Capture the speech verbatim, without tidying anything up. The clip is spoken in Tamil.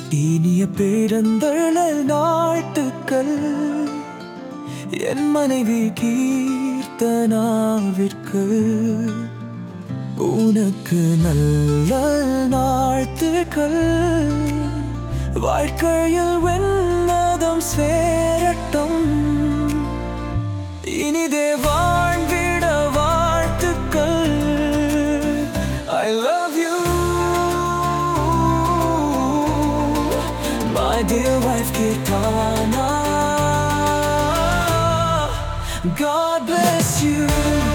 இனிய பிறந்தநாள் வாழ்த்துக்கள் என் மனைவி கீர்த்தனாவிற்கு. உனக்கு நல்ல வாழ்த்துக்கள், வாழ்க்கையில் வெண்ணதம் சேரட்டும், இனிதே வாழ்ந்திட வாழ்த்துக்கள். I love you, my dear wife Kirtana. God bless you.